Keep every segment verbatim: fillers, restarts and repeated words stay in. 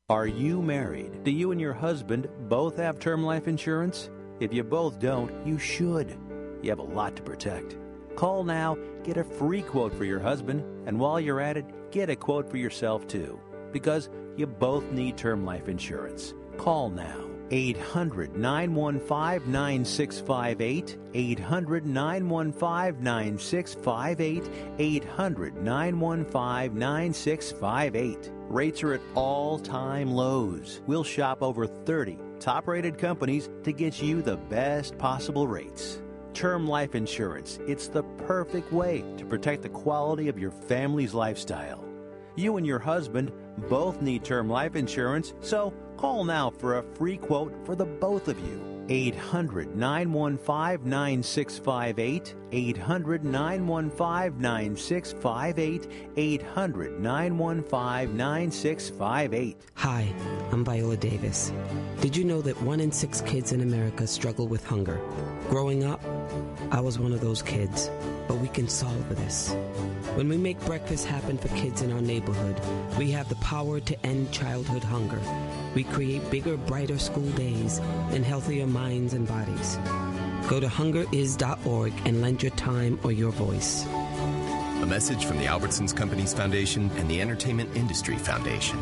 Are you married? Do you and your husband both have term life insurance? If you both don't, you should. You have a lot to protect. Call now, get a free quote for your husband, and while you're at it, get a quote for yourself too. Because you both need term life insurance. Call now. eight hundred, nine one five, nine six five eight. eight hundred, nine one five, nine six five eight. eight hundred, nine one five, nine six five eight. Rates are at all-time lows. We'll shop over thirty top-rated companies to get you the best possible rates. Term life insurance. It's the perfect way to protect the quality of your family's lifestyle. You and your husband both need term life insurance, so call now for a free quote for the both of you. eight hundred, nine one five, nine six five eight. eight hundred, nine one five, nine six five eight. eight hundred, nine one five, nine six five eight. Hi, I'm Viola Davis. Did you know that one in six kids in America struggle with hunger? Growing up, I was one of those kids, but we can solve this. When we make breakfast happen for kids in our neighborhood, we have the power to end childhood hunger. We create bigger, brighter school days and healthier minds and bodies. Go to hunger is dot org and lend your time or your voice. A message from the Albertsons Companies Foundation and the Entertainment Industry Foundation.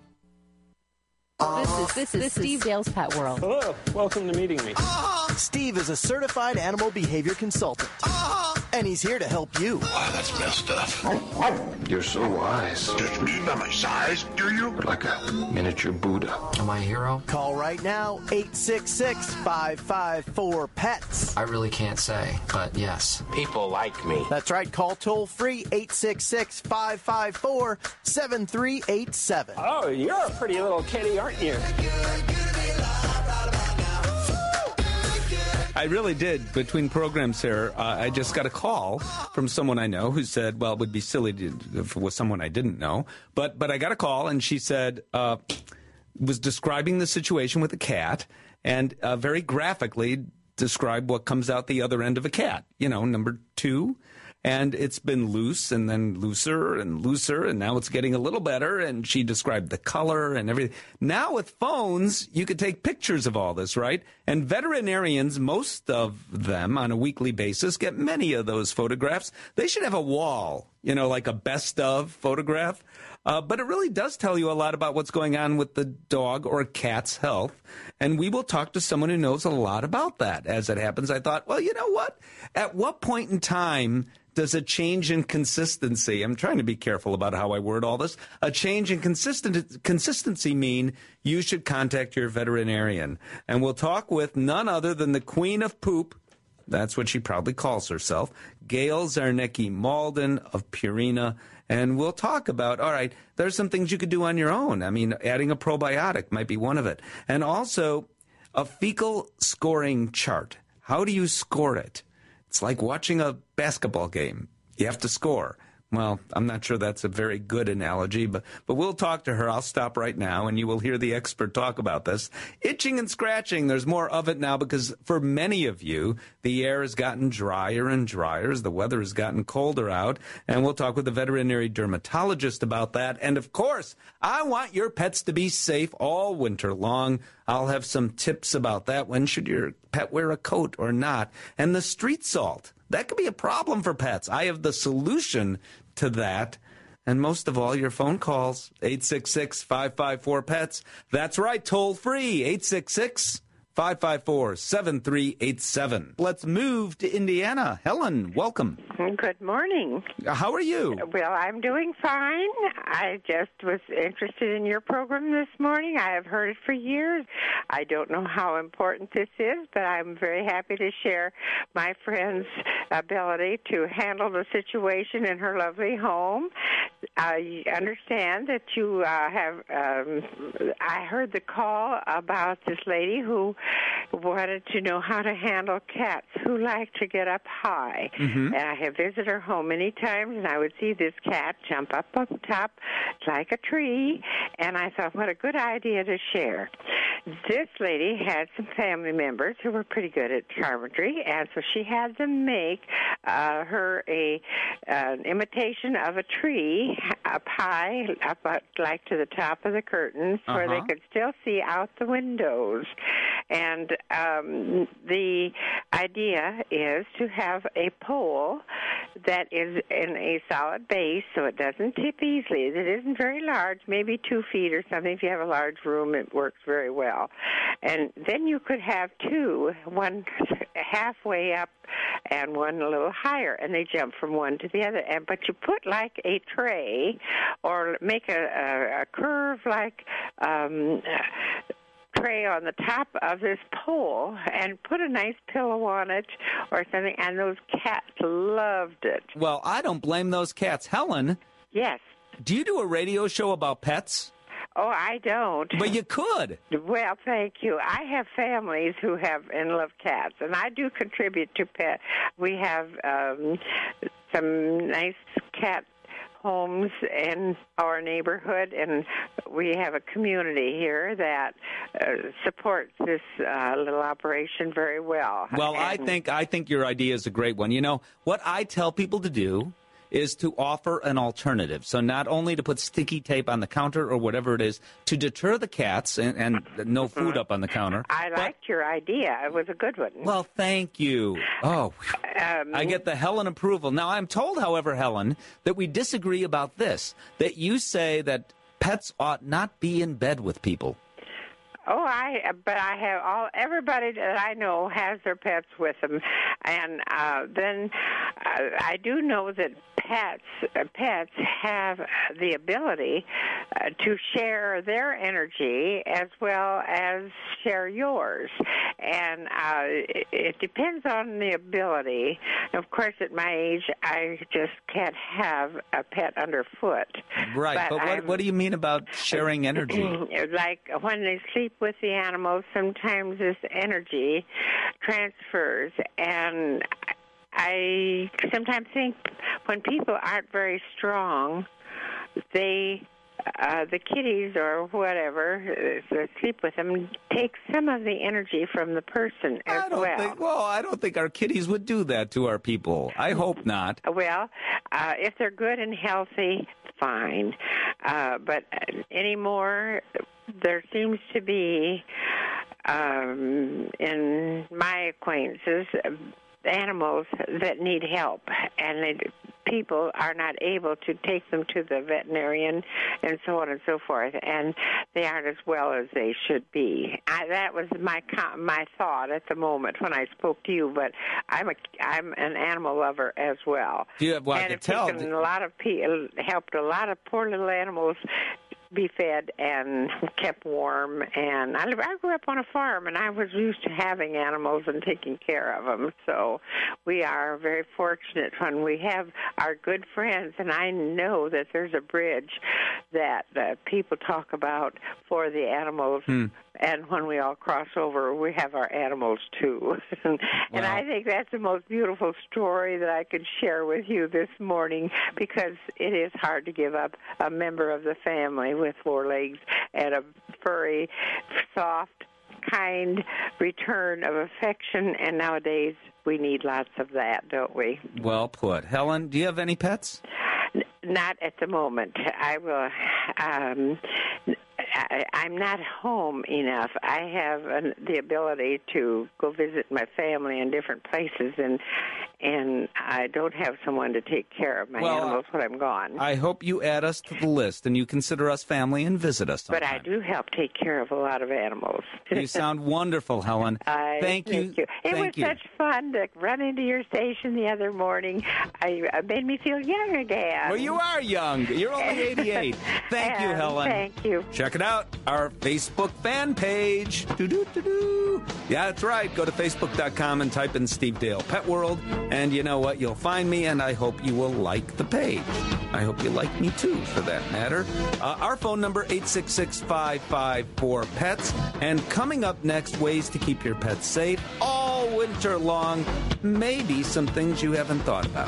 This is this is this Steve is Dale's Pet World. Hello, welcome to meeting me. Steve is a certified animal behavior consultant, and he's here to help you. Wow, that's messed up. You're so wise. Just me by my size, do you? Like a miniature Buddha. Am I a hero? Call right now, eight six six, five five four, P E T S. I really can't say, but yes. People like me. That's right. Call toll free, eight six six, five five four, seven three eight seven. Oh, you're a pretty little kitty, aren't you? I really did. Between programs here, uh, I just got a call from someone I know who said, well, it would be silly to, if it was someone I didn't know. But but I got a call, and she said, uh, was describing the situation with a cat, and uh, very graphically described what comes out the other end of a cat. You know, number two. And it's been loose and then looser and looser, and now it's getting a little better, and she described the color and everything. Now with phones, you could take pictures of all this, right? And veterinarians, most of them on a weekly basis, get many of those photographs. They should have a wall, you know, like a best of photograph. Uh, but it really does tell you a lot about what's going on with the dog or cat's health. And we will talk to someone who knows a lot about that. As it happens, I thought, well, you know what? At what point in time does a change in consistency, I'm trying to be careful about how I word all this, a change in consistent, consistency mean you should contact your veterinarian? And we'll talk with none other than the queen of poop, that's what she probably calls herself, Gail Zarnecki-Malden of Purina. And we'll talk about, all right, there's some things you could do on your own. I mean, adding a probiotic might be one of it. And also a fecal scoring chart. How do you score it? It's like watching a basketball game. You have to score. Well, I'm not sure that's a very good analogy, but, but we'll talk to her. I'll stop right now, and you will hear the expert talk about this. Itching and scratching, there's more of it now because for many of you, the air has gotten drier and drier as the weather has gotten colder out, and we'll talk with a veterinary dermatologist about that. And, of course, I want your pets to be safe all winter long. I'll have some tips about that. When should your pet wear a coat or not? And the street salt. That could be a problem for pets. I have the solution to that. And most of all, your phone calls, eight six six, five five four, P E T S. That's right, toll free, eight six six, five five four, seven three eight seven. Let's move to Indiana. Helen, welcome. Good morning. How are you? Well, I'm doing fine. I just was interested in your program this morning. I have heard it for years. I don't know how important this is, but I'm very happy to share my friend's ability to handle the situation in her lovely home. I understand that you uh, have, um, I heard the call about this lady who wanted to know how to handle cats who like to get up high. Mm-hmm. And I have visited her home many times, and I would see this cat jump up up top like a tree, and I thought, what a good idea to share. this lady had some family members who were pretty good at carpentry, and so she had them make uh, her a uh, an imitation of a tree up high, up like to the top of the curtains, uh-huh. where they could still see out the windows. And um, the idea is to have a pole that is in a solid base so it doesn't tip easily. It isn't very large, maybe two feet or something. If you have a large room, it works very well. And then you could have two, one halfway up and one a little higher, and they jump from one to the other. And but you put like a tray or make a, a, a curve like um, tray on the top of this pole and put a nice pillow on it or something, and those cats loved it. Well, I don't blame those cats. Helen? Yes? Do you do a radio show about pets? Oh, I don't. But you could. Well, thank you. I have families who have and love cats, and I do contribute to pet. We have um, some nice cat homes in our neighborhood, and we have a community here that uh, supports this uh, little operation very well. Well, and I think I think your idea is a great one. You know, what I tell people to do is to offer an alternative. So not only to put sticky tape on the counter or whatever it is to deter the cats and, and no food up on the counter. I but, liked your idea. It was a good one. Well, thank you. Oh, um, I get the Helen approval. Now, I'm told, however, Helen, that we disagree about this, that you say that pets ought not be in bed with people. Oh, I but I have all everybody that I know has their pets with them, and uh, then uh, I do know that pets uh, pets have the ability uh, to share their energy as well as share yours, and uh, it, it depends on the ability. Of course, at my age, I just can't have a pet underfoot. Right, but, but what what do you mean about sharing energy? Like when they sleep with the animals, sometimes this energy transfers, and I sometimes think when people aren't very strong, they uh, the kitties or whatever that sleep with them take some of the energy from the person as I don't well. Think, well, I don't think our kitties would do that to our people. I hope not. Well, uh, if they're good and healthy, fine. Uh, but anymore, there seems to be, um, in my acquaintances, animals that need help, and they, people are not able to take them to the veterinarian and so on and so forth, and they aren't as well as they should be. I, that was my my thought at the moment when I spoke to you, but I'm a I'm an animal lover as well. Yeah, well, and I can it's tell. taken a lot of people, helped a lot of poor little animals be fed and kept warm. And I, I grew up on a farm, and I was used to having animals and taking care of them. So we are very fortunate when we have our good friends, and I know that there's a bridge that uh, people talk about for the animals. Hmm. And when we all cross over, we have our animals, too. and wow. I think that's the most beautiful story that I could share with you this morning, because it is hard to give up a member of the family with four legs and a furry, soft, kind return of affection. And nowadays, we need lots of that, don't we? Well put. Helen, do you have any pets? N- not at the moment. I will... Um, I, I'm not home enough. I have an, the ability to go visit my family in different places, and and I don't have someone to take care of my well, animals when I'm gone. I hope you add us to the list and you consider us family and visit us sometime. But I do help take care of a lot of animals. You sound wonderful, Helen. I, thank, thank you. you. It thank was you. such fun to run into your station the other morning. I, it made me feel young again. Well, you are young. You're only eighty-eight. Thank you, And Helen. Thank you. Check it out, our Facebook fan page. Doo-doo-doo-doo. Yeah, that's right. Go to facebook dot com and type in Steve Dale Pet World, and you know what? You'll find me, and I hope you will like the page. I hope you like me, too, for that matter. Uh, our phone number, eight six six, five five four, P E T S. And coming up next, ways to keep your pets safe all winter long. Maybe some things you haven't thought about.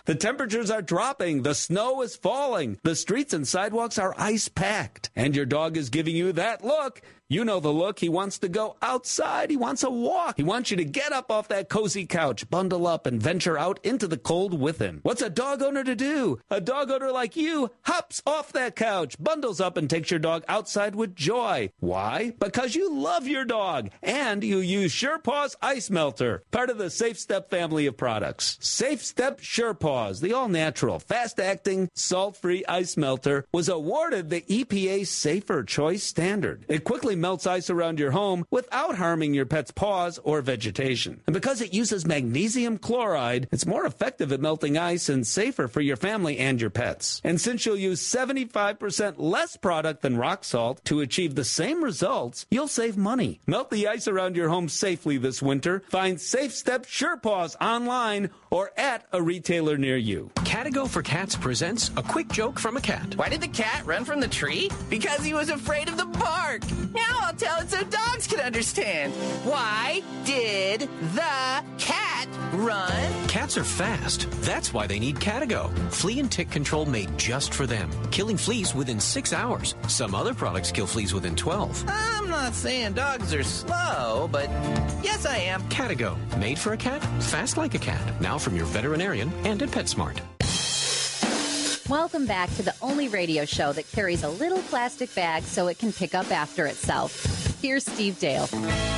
The temperatures are dropping. The snow is falling. The streets and sidewalks are ice-packed. And your dog is giving you that look. You know the look. He wants to go outside. He wants a walk. He wants you to get up off that cozy couch, bundle up, and venture out into the cold with him. What's a dog owner to do? A dog owner like you hops off that couch, bundles up, and takes your dog outside with joy. Why? Because you love your dog, and you use SurePaws Ice Melter, part of the Safe Step family of products. Safe Step SurePaws, the all-natural, fast-acting, salt-free ice melter, was awarded the E P A Safer Choice Standard. It quickly melts ice around your home without harming your pet's paws or vegetation. And because it uses magnesium chloride, it's more effective at melting ice and safer for your family and your pets. And since you'll use seventy-five percent less product than rock salt to achieve the same results, you'll save money. Melt the ice around your home safely this winter. Find Safe Step SurePaws online or at a retailer near you. Catago for Cats presents a quick joke from a cat. Why did the cat run from the tree? Because he was afraid of the bark. Now I'll tell it so dogs can understand. Why did the cat run? Cats are fast. That's why they need Catago. Flea and tick control made just for them. Killing fleas within six hours. Some other products kill fleas within twelve. I'm not saying dogs are slow, but yes, I am. Catago. Made for a cat, fast like a cat. Now from your veterinarian and at PetSmart. Welcome back to the only radio show that carries a little plastic bag so it can pick up after itself. Here's Steve Dale.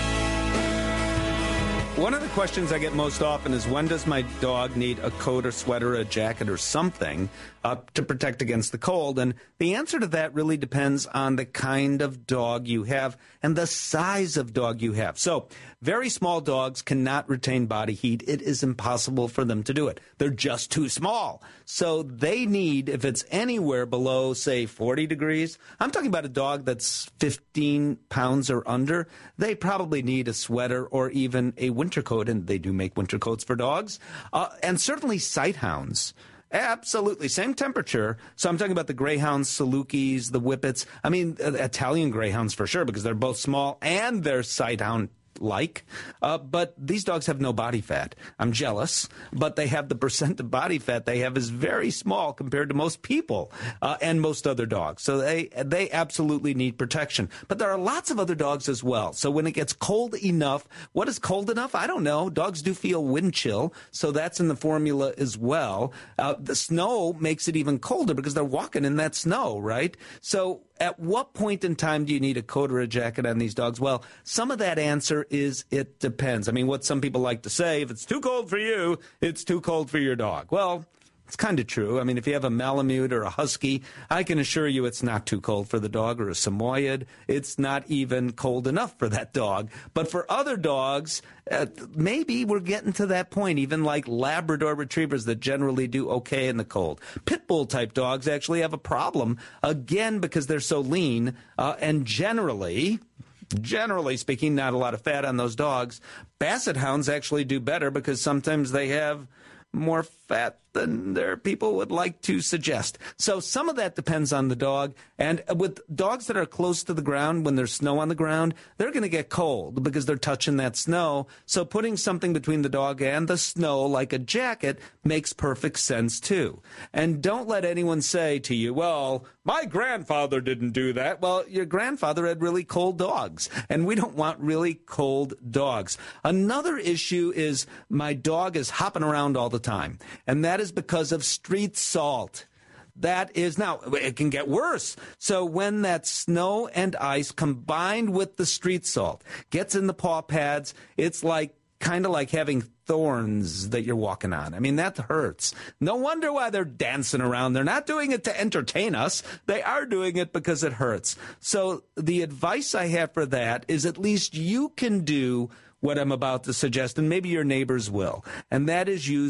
One of the questions I get most often is, when does my dog need a coat or sweater, a jacket or something uh, to protect against the cold? And the answer to that really depends on the kind of dog you have and the size of dog you have. So very small dogs cannot retain body heat. It is impossible for them to do it. They're just too small. So they need, if it's anywhere below, say, forty degrees, I'm talking about a dog that's fifteen pounds or under, they probably need a sweater or even a winter coat, and they do make winter coats for dogs. Uh, and certainly sighthounds. Absolutely. Same temperature. So I'm talking about the greyhounds, Salukis, the Whippets. I mean, uh, Italian greyhounds for sure, because they're both small and they're sighthound like, uh, but these dogs have no body fat. I'm jealous, but they have the percent of body fat they have is very small compared to most people uh, and most other dogs. So they they absolutely need protection. But there are lots of other dogs as well. So when it gets cold enough, what is cold enough? I don't know. Dogs do feel wind chill, so that's in the formula as well. Uh, the snow makes it even colder because they're walking in that snow, right? So at what point in time do you need a coat or a jacket on these dogs? Well, some of that answer is it depends. I mean, what some people like to say, if it's too cold for you, it's too cold for your dog. Well, it's kind of true. I mean, if you have a Malamute or a Husky, I can assure you it's not too cold for the dog, or a Samoyed. It's not even cold enough for that dog. But for other dogs, uh, maybe we're getting to that point, even like Labrador Retrievers that generally do okay in the cold. Pit Bull type dogs actually have a problem, again, because they're so lean, uh, and generally... Generally speaking, not a lot of fat on those dogs. Basset hounds actually do better because sometimes they have more fat than their people would like to suggest. So some of that depends on the dog. And with dogs that are close to the ground, when there's snow on the ground, they're going to get cold because they're touching that snow. So putting something between the dog and the snow, like a jacket, makes perfect sense too. And don't let anyone say to you, well, my grandfather didn't do that. Well, your grandfather had really cold dogs, and we don't want really cold dogs. Another issue is my dog is hopping around all the time, and that is because of street salt. That is, now, it can get worse. So when that snow and ice combined with the street salt gets in the paw pads, it's like kind of like having thorns that you're walking on. I mean, that hurts. No wonder why they're dancing around. They're not doing it to entertain us. They are doing it because it hurts. So the advice I have for that is at least you can do what I'm about to suggest, and maybe your neighbors will, and that is use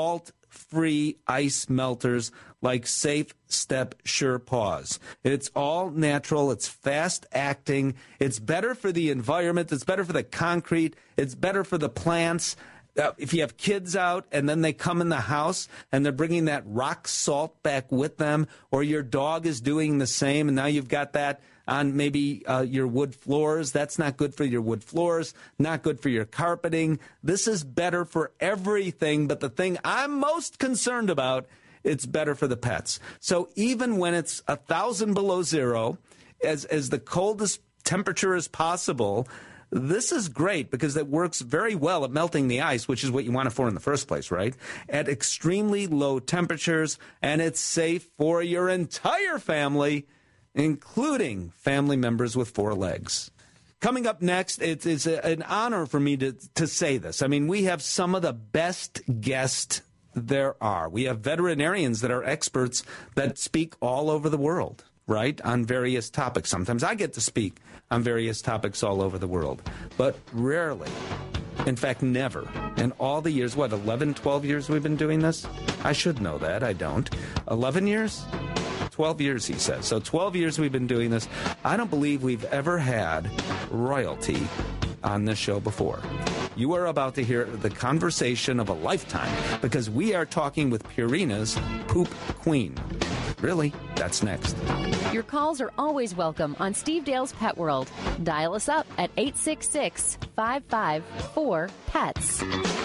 salt-free ice melters like Safe Step SurePaws. It's all natural. It's fast-acting. It's better for the environment. It's better for the concrete. It's better for the plants. Uh, if you have kids out and then they come in the house and they're bringing that rock salt back with them, or your dog is doing the same, and now you've got that on maybe uh, your wood floors. That's not good for your wood floors, not good for your carpeting. This is better for everything, but the thing I'm most concerned about, it's better for the pets. So even when it's a thousand below zero, as as the coldest temperature as possible, this is great because it works very well at melting the ice, which is what you want it for in the first place, right? At extremely low temperatures, and it's safe for your entire family, including family members with four legs. Coming up next, it's, it's a, an honor for me to, to say this. I mean, we have some of the best guests there are. We have veterinarians that are experts that speak all over the world, right, on various topics. Sometimes I get to speak on various topics all over the world, but rarely, in fact, never, in all the years, what, eleven, twelve years we've been doing this? I should know that. I don't. eleven years? twelve years, he says. So twelve years we've been doing this. I don't believe we've ever had royalty on this show before. You are about to hear the conversation of a lifetime because we are talking with Purina's Poop Queen. Really? That's next. Your calls are always welcome on Steve Dale's Pet World. Dial us up at eight six six, five five four, P E T S.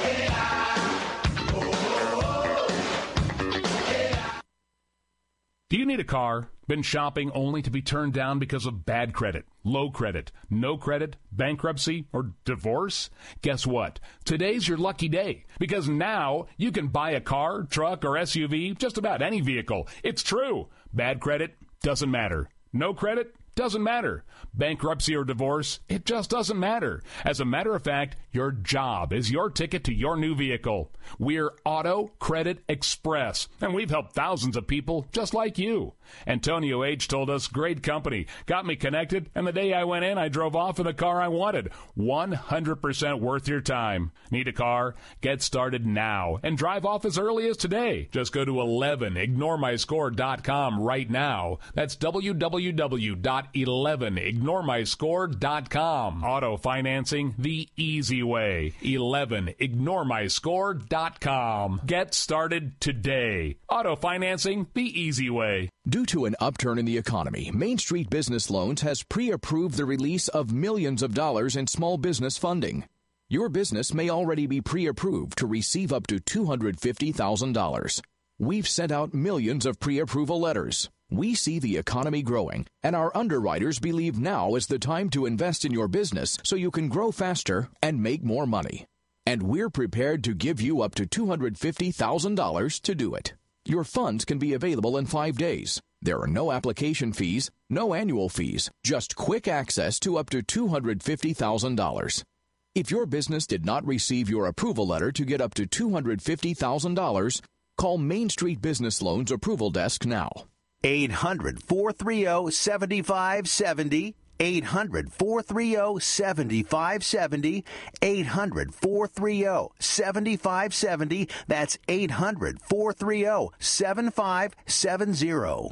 Do you need a car? Been shopping only to be turned down because of bad credit, low credit, no credit, bankruptcy, or divorce? Guess what? Today's your lucky day because now you can buy a car, truck, or S U V, just about any vehicle. It's true. Bad credit doesn't matter. No credit doesn't matter. Bankruptcy or divorce, it just doesn't matter. As a matter of fact, your job is your ticket to your new vehicle. We're Auto Credit Express, and we've helped thousands of people just like you. Antonio H. told us, great company, got me connected, and the day I went in, I drove off in the car I wanted. one hundred percent worth your time. Need a car? Get started now and drive off as early as today. Just go to eleven ignore my score dot com right now. That's w w w dot eleven ignore my score dot com. Auto financing the easy way. eleven ignore my score dot com. Get started today. Auto financing the easy way. Due to an upturn in the economy, Main Street Business Loans has pre-approved the release of millions of dollars in small business funding. Your business may already be pre-approved to receive up to two hundred fifty thousand dollars. We've sent out millions of pre-approval letters. We see the economy growing, and our underwriters believe now is the time to invest in your business so you can grow faster and make more money. And we're prepared to give you up to two hundred fifty thousand dollars to do it. Your funds can be available in five days. There are no application fees, no annual fees, just quick access to up to two hundred fifty thousand dollars. If your business did not receive your approval letter to get up to two hundred fifty thousand dollars, call Main Street Business Loans Approval Desk now. eight hundred, four three zero, seven five seven zero. eight hundred, four three zero, seven five seven zero. eight hundred, four three zero, seven five seven zero. That's eight hundred, four three zero, seven five seven zero.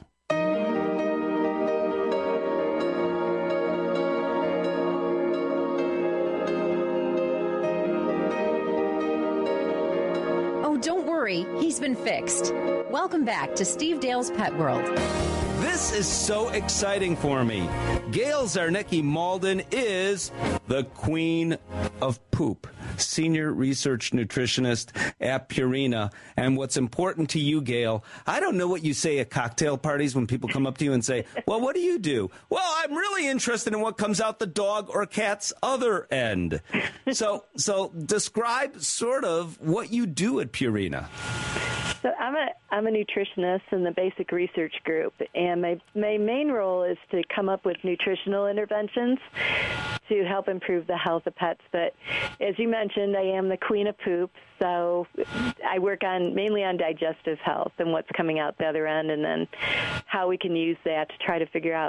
Oh, don't worry. He's been fixed. Welcome back to Steve Dale's Pet World. This is so exciting for me. Gail Zarnicki Malden is the queen of poop, senior research nutritionist at Purina. And what's important to you, Gail, I don't know what you say at cocktail parties when people come up to you and say, well, what do you do? Well, I'm really interested in what comes out the dog or cat's other end. So, so describe sort of what you do at Purina. So I'm a I'm a nutritionist in the basic research group, and my my main role is to come up with nutritional interventions to help improve the health of pets. But as you mentioned, I am the queen of poop, so I work on mainly on digestive health and what's coming out the other end, and then how we can use that to try to figure out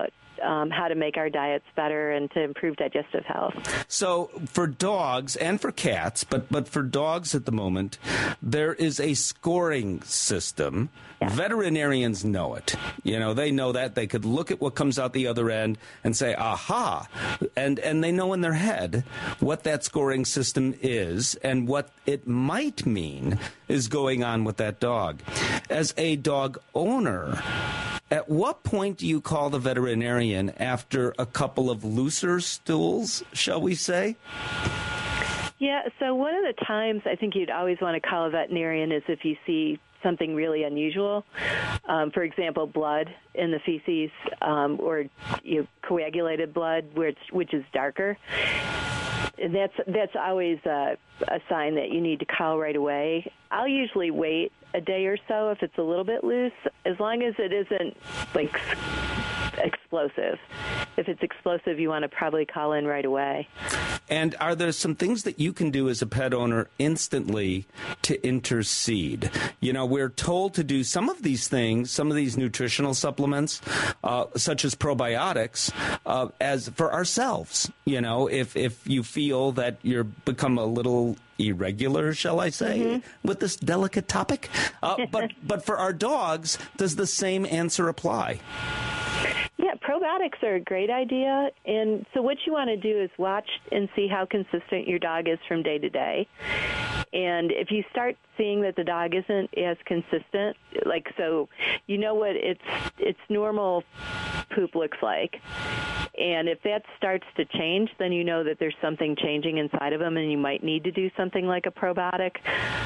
um, how to make our diets better and to improve digestive health. So for dogs and for cats, but, but for dogs at the moment, there is a scoring system. Yeah. Veterinarians know it. You know, they know that. They could look at what comes out the other end and say, aha, and, and they know in their head what that scoring system is and what it might mean is going on with that dog. As a dog owner, at what point do you call the veterinarian after a couple of looser stools, shall we say? Yeah, so one of the times I think you'd always want to call a veterinarian is if you see something really unusual. Um, for example, blood in the feces um, or you know, coagulated blood, which, which is darker. And that's that's always a, a sign that you need to call right away. I'll usually wait a day or so if it's a little bit loose, as long as it isn't like explosive. If it's explosive, you want to probably call in right away. And are there some things that you can do as a pet owner instantly to intercede? You know, we're told to do some of these things, some of these nutritional supplements, uh, such as probiotics, uh, as for ourselves. You know, if if you feel that you're become a little irregular, shall I say, mm-hmm. with this delicate topic. Uh, but but for our dogs, does the same answer apply? Yeah, probiotics are a great idea. And so what you want to do is watch and see how consistent your dog is from day to day. And if you start seeing that the dog isn't as consistent, like so you know what its its normal poop looks like. And if that starts to change, then you know that there's something changing inside of them and you might need to do something like a probiotic.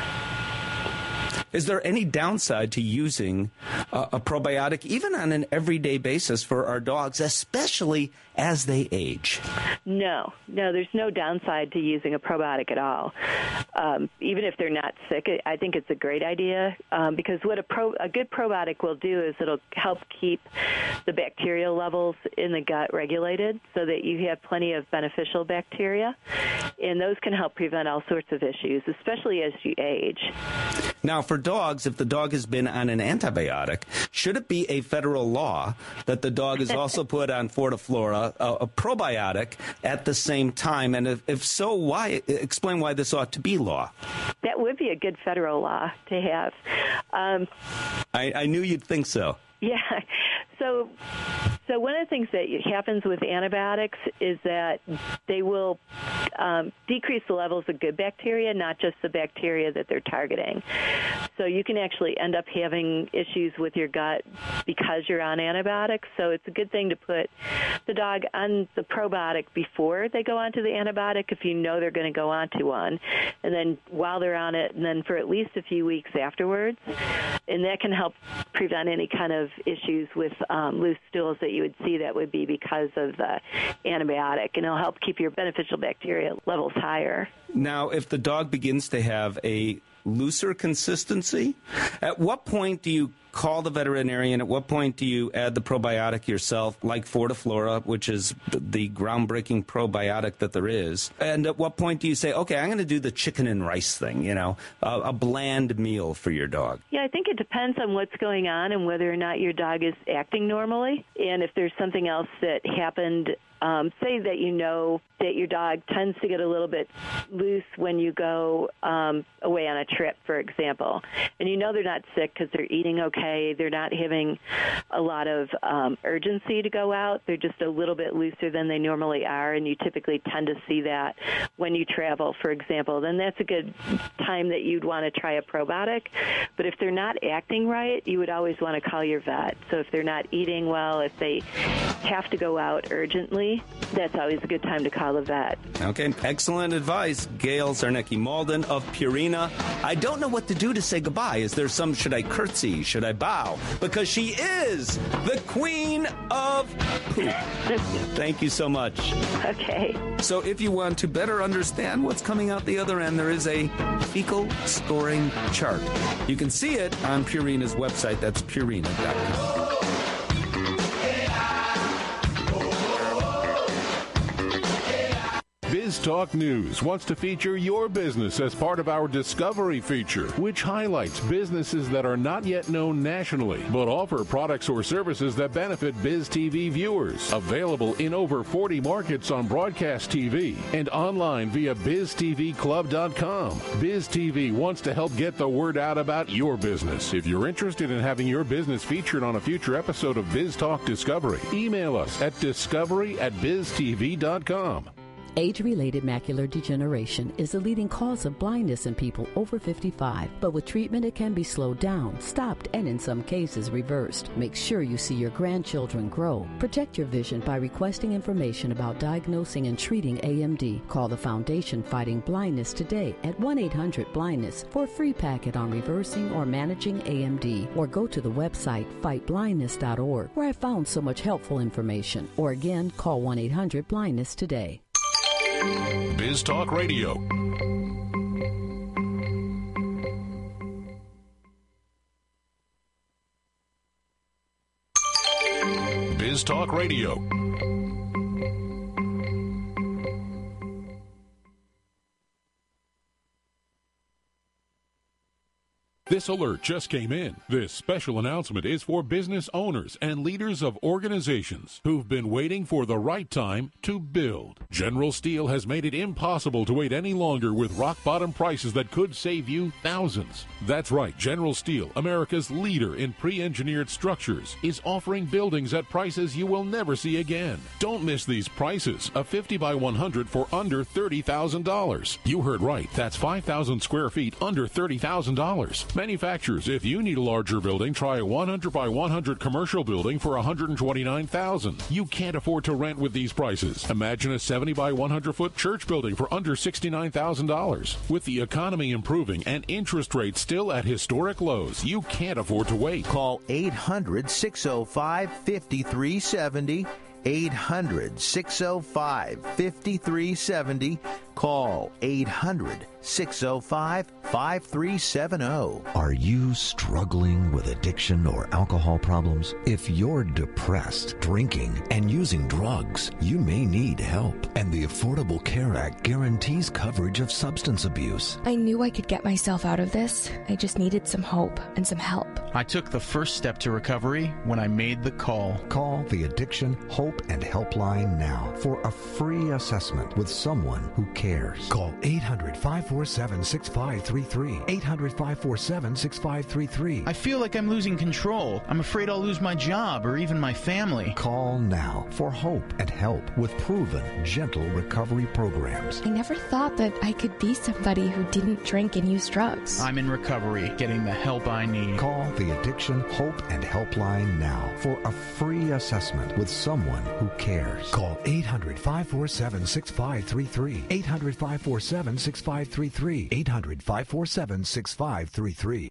Is there any downside to using uh, a probiotic, even on an everyday basis for our dogs, especially as they age? No, no, there's no downside to using a probiotic at all. Um, even if they're not sick, I think it's a great idea um, because what a, pro, a good probiotic will do is it'll help keep the bacterial levels in the gut regulated so that you have plenty of beneficial bacteria, and those can help prevent all sorts of issues, especially as you age. Now, for dogs, if the dog has been on an antibiotic, should it be a federal law that the dog is also put on Fortiflora, a, a probiotic, at the same time? And if, if so, why? Explain why this ought to be law. That would be a good federal law to have. Um, I, I knew you'd think so. Yeah. So, so one of the things that happens with antibiotics is that they will um, decrease the levels of good bacteria, not just the bacteria that they're targeting. So you can actually end up having issues with your gut because you're on antibiotics. So it's a good thing to put the dog on the probiotic before they go onto the antibiotic if you know they're going to go onto one, and then while they're on it, and then for at least a few weeks afterwards. And that can help prevent any kind of issues with um, loose stools that you would see that would be because of the antibiotic, and it'll help keep your beneficial bacteria levels higher. Now, if the dog begins to have a looser consistency, at what point do you call the veterinarian? At what point do you add the probiotic yourself, like Fortiflora, which is the groundbreaking probiotic that there is? And at what point do you say, okay, I'm going to do the chicken and rice thing, you know, uh, a bland meal for your dog? Yeah, I think it depends on what's going on and whether or not your dog is acting normally. And if there's something else that happened, um, say that you know that your dog tends to get a little bit loose when you go um, away on a trip, for example, and you know they're not sick because they're eating okay, they're not having a lot of um, urgency to go out, they're just a little bit looser than they normally are, and you typically tend to see that when you travel, for example, then that's a good time that you'd want to try a probiotic. But if they're not acting right, you would always want to call your vet. So if they're not eating well, if they have to go out urgently, that's always a good time to call the vet. Okay, excellent advice. Gail Zarnecki Malden of Purina. I don't know what to do to say goodbye. Is there some, should I curtsy? Should I bow? Because she is the queen of poop. Thank you so much. Okay. So if you want to better understand what's coming out the other end, there is a fecal scoring chart. You can see it on Purina's website. That's purina dot com. Biz BizTalk News wants to feature your business as part of our Discovery feature, which highlights businesses that are not yet known nationally, but offer products or services that benefit BizTV viewers. Available in over forty markets on broadcast T V and online via biz t v club dot com. BizTV wants to help get the word out about your business. If you're interested in having your business featured on a future episode of BizTalk Discovery, email us at discovery at biz t v dot com. Age-related macular degeneration is the leading cause of blindness in people over fifty-five, but with treatment it can be slowed down, stopped, and in some cases reversed. Make sure you see your grandchildren grow. Protect your vision by requesting information about diagnosing and treating A M D. Call the Foundation Fighting Blindness today at one eight hundred blindness for a free packet on reversing or managing A M D, or go to the website fight blindness dot org, where I found so much helpful information. Or again, call one eight hundred blindness today. BizTalk Radio. BizTalk Radio. This alert just came in. This special announcement is for business owners and leaders of organizations who've been waiting for the right time to build. General Steel has made it impossible to wait any longer with rock-bottom prices that could save you thousands. That's right, General Steel, America's leader in pre-engineered structures, is offering buildings at prices you will never see again. Don't miss these prices. A fifty by one hundred for under thirty thousand dollars. You heard right. That's five thousand square feet under thirty thousand dollars. Manufacturers, if you need a larger building, try a one hundred by one hundred commercial building for one hundred twenty-nine thousand dollars. You can't afford to rent with these prices. Imagine a seventy by one hundred foot church building for under sixty-nine thousand dollars. With the economy improving and interest rates still at historic lows, you can't afford to wait. Call eight hundred, six oh five, five three seven oh. eight hundred, six oh five, five three seven oh. Call eight hundred, six oh five, five three seven oh. Are you struggling with addiction or alcohol problems? If you're depressed, drinking, and using drugs, you may need help. And the Affordable Care Act guarantees coverage of substance abuse. I knew I could get myself out of this. I just needed some hope and some help. I took the first step to recovery when I made the call. Call the Addiction, Hope, and Helpline now for a free assessment with someone who cares. Call eight hundred, five four seven, six five three three. eight hundred, five four seven, six five three three. I feel like I'm losing control. I'm afraid I'll lose my job or even my family. Call now for hope and help with proven, gentle recovery programs. I never thought that I could be somebody who didn't drink and use drugs. I'm in recovery, getting the help I need. Call the Addiction, Hope, and Helpline now for a free assessment with someone who cares. Call eight hundred, five four seven, six five three three. eight hundred, five four seven, six five three three. eight hundred, five four seven, six five three three.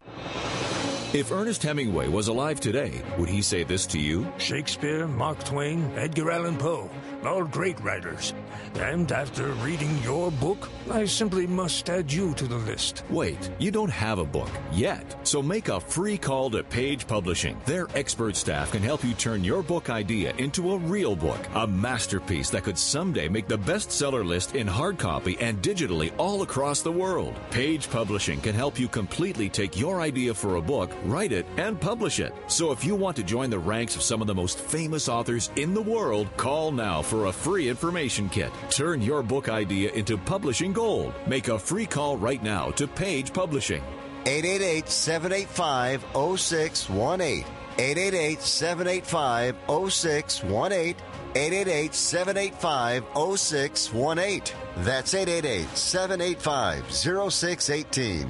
If Ernest Hemingway was alive today, would he say this to you? Shakespeare, Mark Twain, Edgar Allan Poe, all great writers. And after reading your book, I simply must add you to the list. Wait, you don't have a book yet. So make a free call to Page Publishing. Their expert staff can help you turn your book idea into a real book, a masterpiece that could someday make the bestseller list in hard copy and digitally all across the world. Page Publishing can help you completely take your idea for a book, write it, and publish it. So if you want to join the ranks of some of the most famous authors in the world, call now for a free information kit. Turn your book idea into publishing gold. Make a free call right now to Page Publishing. eight eight eight, seven eight five, oh six one eight. eight eight eight, seven eight five, oh six one eight. eight eight eight, seven eight five, oh six one eight. That's eight eight eight, seven eight five, oh six one eight.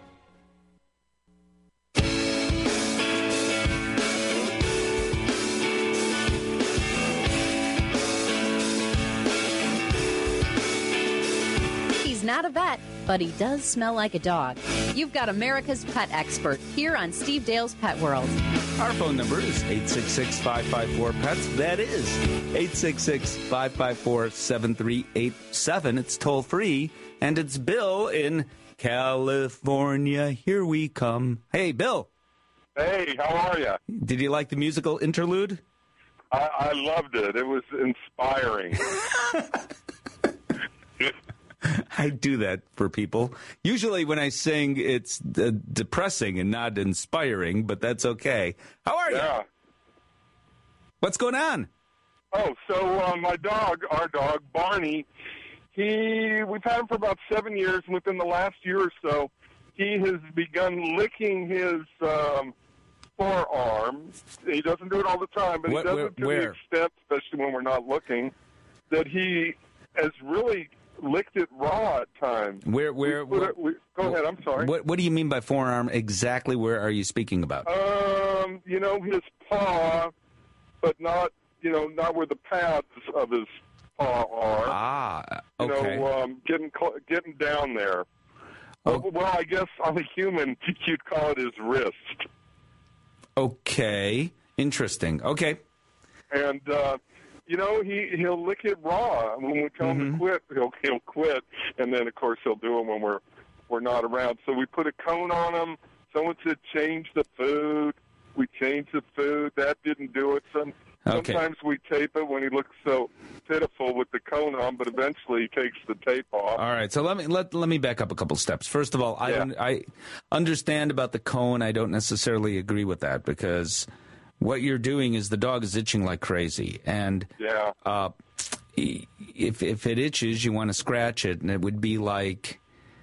Not a vet, but he does smell like a dog. You've got America's pet expert here on Steve Dale's Pet World. Our phone number is eight six six, five five four, P E T S. That is eight six six, five five four, seven three eight seven. It's toll free, and it's Bill in California. Here we come. Hey, Bill. Hey, how are you? Did you like the musical interlude? I, I loved it. It was inspiring. I do that for people. Usually when I sing, it's uh, depressing and not inspiring, but that's okay. How are yeah. you? What's going on? Oh, so uh, my dog, our dog, Barney, he we've had him for about seven years, and within the last year or so, he has begun licking his um, forearm. He doesn't do it all the time, but what, he does where, it to where? the extent, especially when we're not looking, that he has really licked it raw at times. Where, where, We put what, it- we- go ahead, I'm sorry. What, what do you mean by forearm? Exactly where are you speaking about? Um, you know, his paw, but not, you know, not where the pads of his paw are. Ah, okay. You know, um, getting cl- getting down there. Well, well, I guess on a human, you'd call it his wrist. Okay, interesting. Okay. And, uh, you know, he, he'll lick it raw. When we tell him to quit, he'll, he'll quit. And then, of course, he'll do it when we're, we're not around. So we put a cone on him. Someone said change the food. We changed the food. That didn't do it. Some, Okay. Sometimes we tape it when he looks so pitiful with the cone on, but eventually he takes the tape off. All right, so let me let let me back up a couple steps. First of all, I Yeah. don't, I understand about the cone. I don't necessarily agree with that because what you're doing is the dog is itching like crazy, and Yeah. uh, if if it itches, you want to scratch it, and it would be like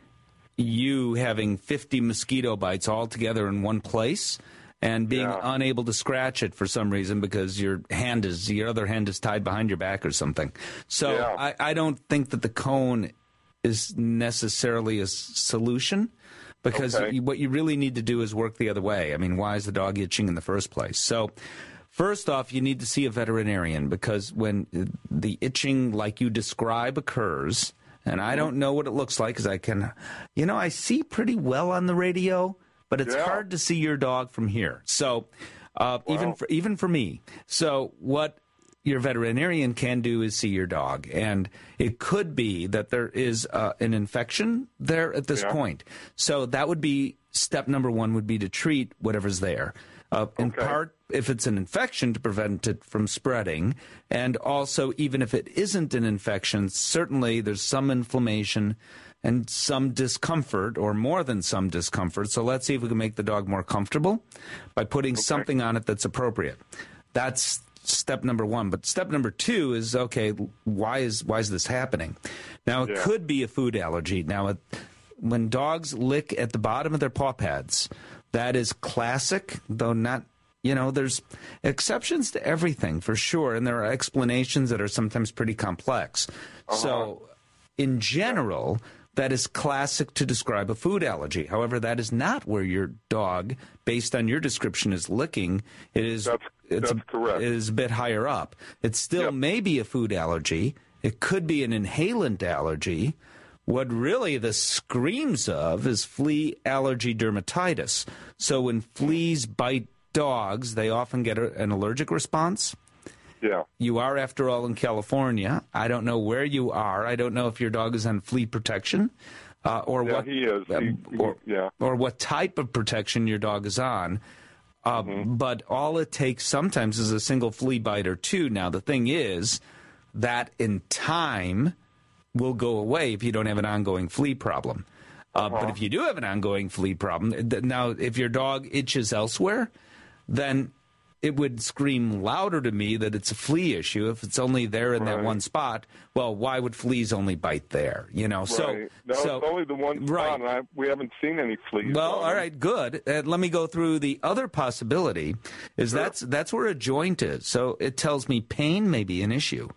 you having fifty mosquito bites all together in one place. And being Yeah. unable to scratch it for some reason because your hand is your other hand is tied behind your back or something. So Yeah. I, I don't think that the cone is necessarily a s- solution because Okay. you, what you really need to do is work the other way. I mean, why is the dog itching in the first place? So first off, you need to see a veterinarian because when the itching like you describe occurs, and I don't know what it looks like because I can, you know, I see pretty well on the radio. But it's Yeah. hard to see your dog from here. So uh, even for, even for me. So what your veterinarian can do is see your dog. And it could be that there is uh, an infection there at this Yeah. point. So that would be step number one would be to treat whatever's there. Uh, in Okay. part, if it's an infection, to prevent it from spreading. And also, even if it isn't an infection, certainly there's some inflammation and some discomfort, or more than some discomfort. So let's see if we can make the dog more comfortable by putting something on it that's appropriate. That's step number one. But step number two is, okay, why is why is this happening? Now, it Yeah. could be a food allergy. Now, it, when dogs lick at the bottom of their paw pads, that is classic, though not, you know, there's exceptions to everything, for sure, and there are explanations that are sometimes pretty complex. Uh-huh. So, in general, that is classic to describe a food allergy. However, that is not where your dog, based on your description, is licking. It is That's, it's that's correct. It is a bit higher up. It still may be a food allergy. It could be an inhalant allergy. What really the screams of is flea allergy dermatitis. So when fleas bite dogs, they often get a, an allergic response. Yeah. You are, after all, in California. I don't know where you are. I don't know if your dog is on flea protection, uh, or Yeah, what. he is. uh, He- he- or, yeah. or what type of protection your dog is on. Uh, Mm-hmm. But all it takes sometimes is a single flea bite or two. Now the thing is that in time will go away if you don't have an ongoing flea problem. Uh, But if you do have an ongoing flea problem, th- now if your dog itches elsewhere, then it would scream louder to me that it's a flea issue. If it's only there in that Right. one spot, well, why would fleas only bite there? You know, so Right. No, so it's only the one spot, right. and I, we haven't seen any fleas. Well, on all him. right, good. Uh, let me go through the other possibility. Is that's that's where a joint is. So it tells me pain may be an issue.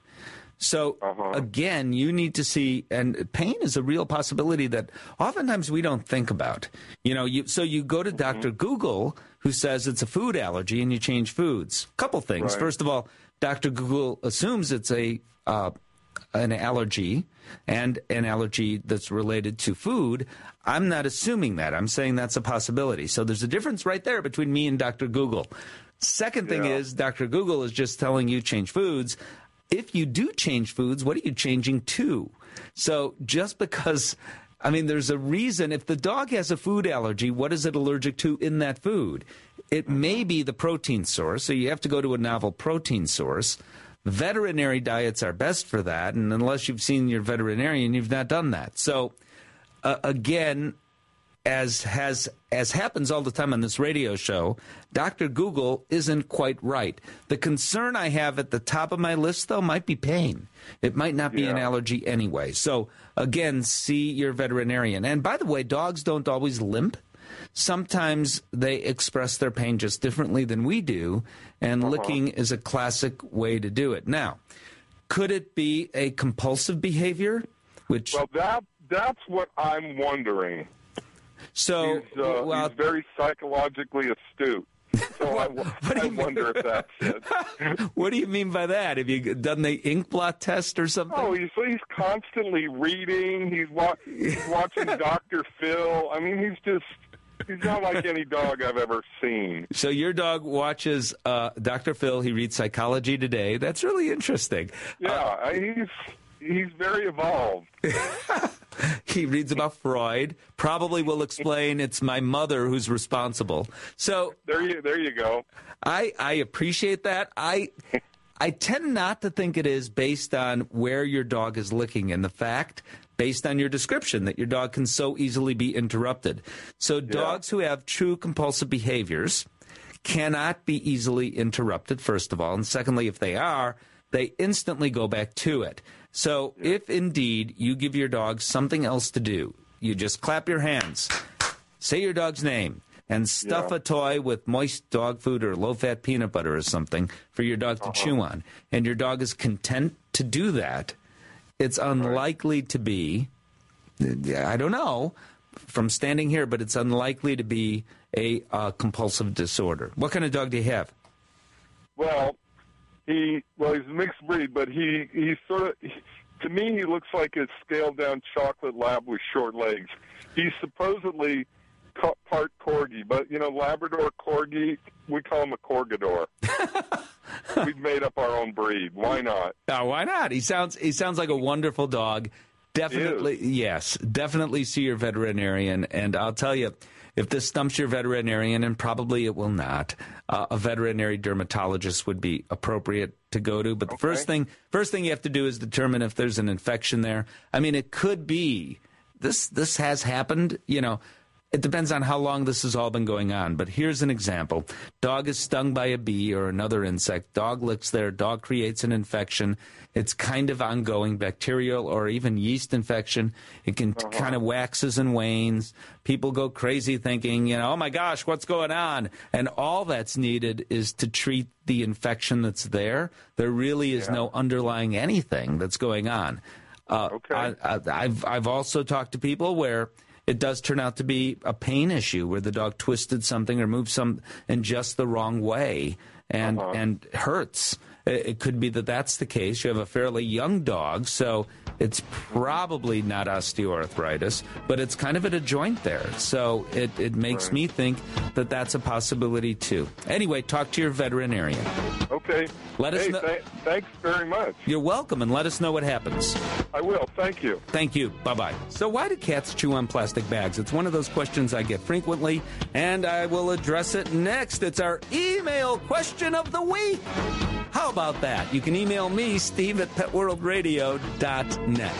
So Uh-huh. again, you need to see, and pain is a real possibility that oftentimes we don't think about. You know, you so you go to Doctor Google, who says it's a food allergy, and you change foods. Couple things. Right. First of all, Doctor Google assumes it's a uh, an allergy and an allergy that's related to food. I'm not assuming that. I'm saying that's a possibility. So there's a difference right there between me and Doctor Google. Second thing Yeah. is Doctor Google is just telling you change foods. If you do change foods, what are you changing to? So just because, I mean, there's a reason. If the dog has a food allergy, what is it allergic to in that food? It may be the protein source, so you have to go to a novel protein source. veterinary diets are best for that, and unless you've seen your veterinarian, you've not done that. So, uh, again, as has as happens all the time on this radio show, Doctor Google isn't quite right. The concern I have at the top of my list, though, might be pain. It might not be Yeah. an allergy anyway. So, again, see your veterinarian. And by the way, dogs don't always limp. Sometimes they express their pain just differently than we do, and Uh-huh. licking is a classic way to do it. Now, could it be a compulsive behavior? Which Well, that that's what I'm wondering. So, he's, uh, well, he's very psychologically astute. So I, w- I wonder if that's it. What do you mean by that? Have you done the ink blot test or something? Oh, he's he's constantly reading. He's, wa- he's watching Doctor Phil. I mean, he's just he's not like any dog I've ever seen. So your dog watches uh, Doctor Phil. He reads Psychology Today. That's really interesting. Yeah, Uh, he's he's very evolved. He reads about Freud. Probably will explain it's my mother who's responsible. So there you there you go. I I appreciate that. I I tend not to think it is based on where your dog is licking and the fact, based on your description, that your dog can so easily be interrupted. So dogs who have true compulsive behaviors cannot be easily interrupted, first of all. And secondly, if they are, they instantly go back to it. So if indeed you give your dog something else to do, you just clap your hands, say your dog's name, and stuff Yeah. a toy with moist dog food or low-fat peanut butter or something for your dog to chew on, and your dog is content to do that, it's unlikely to be, I don't know from standing here, but it's unlikely to be a uh, compulsive disorder. What kind of dog do you have? Well, he well he's a mixed breed, but he he's sort of he, to me he looks like a scaled down chocolate lab with short legs. He's supposedly ca- part corgi, but you know Labrador corgi, we call him a corgador. We've made up our own breed. Why not? Oh, why not? He sounds he sounds like a wonderful dog. Definitely, yes, definitely see your veterinarian. And I'll tell you, if this stumps your veterinarian, and probably it will not, uh, a veterinary dermatologist would be appropriate to go to. But the first thing, first thing you have to do is determine if there's an infection there. I mean, it could be this. This has happened. You know, it depends on how long this has all been going on. But here's an example: dog is stung by a bee or another insect. Dog licks there. Dog creates an infection. It's kind of ongoing, bacterial or even yeast infection. It can uh-huh. kind of waxes and wanes. People go crazy thinking, you know, oh my gosh, what's going on? And all that's needed is to treat the infection that's there. There really is yeah. no underlying anything that's going on. Uh, okay. I, I, I've I've also talked to people where it does turn out to be a pain issue, where the dog twisted something or moved some in just the wrong way and uh-huh. and hurts. It could be that that's the case. You have a fairly young dog, so it's probably not osteoarthritis, but it's kind of at a joint there. So it, it makes right. me think that that's a possibility, too. Anyway, talk to your veterinarian. Okay. Let us hey, know. Th- thanks very much. You're welcome, and let us know what happens. I will. Thank you. Thank you. Bye-bye. So why do cats chew on plastic bags? It's one of those questions I get frequently, and I will address it next. It's our email question of the week. How about that? You can email me, Steve at pet world radio dot net.